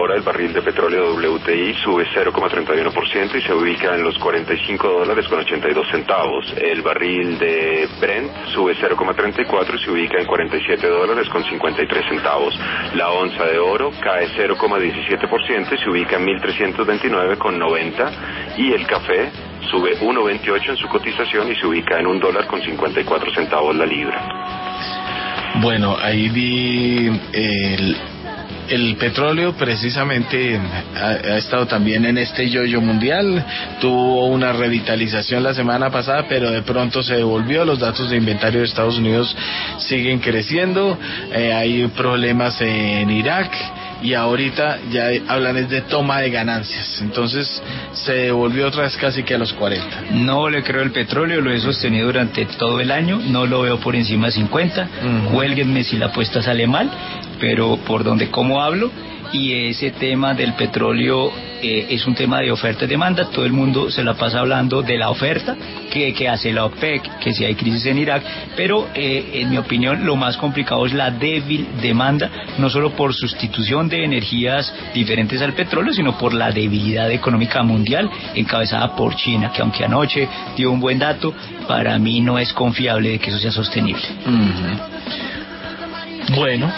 hora el barril de petróleo WTI sube 0,31% y se ubica en los $45.82. El barril de Brent sube 0,34 y se ubica en $47.53. La onza de oro cae 0,17% y se ubica en 1.329,90. Y el café sube 1,28 en su cotización y se ubica en $1.54 la libra. Bueno, ahí vi el petróleo precisamente ha estado también en este yoyo mundial, tuvo una revitalización la semana pasada, pero de pronto se devolvió. Los datos de inventario de Estados Unidos siguen creciendo, hay problemas en Irak y ahorita ya hablan es de toma de ganancias, entonces se devolvió otra vez casi que a los 40. No le creo el petróleo, lo he sostenido durante todo el año, no lo veo por encima de 50, Cuélguenme si la apuesta sale mal, pero por donde como hablo, y ese tema del petróleo es un tema de oferta y demanda. Todo el mundo se la pasa hablando de la oferta que hace la OPEC, que si hay crisis en Irak, pero en mi opinión lo más complicado es la débil demanda, no solo por sustitución de energías diferentes al petróleo, sino por la debilidad económica mundial encabezada por China, que aunque anoche dio un buen dato, para mí no es confiable de que eso sea sostenible. Bueno,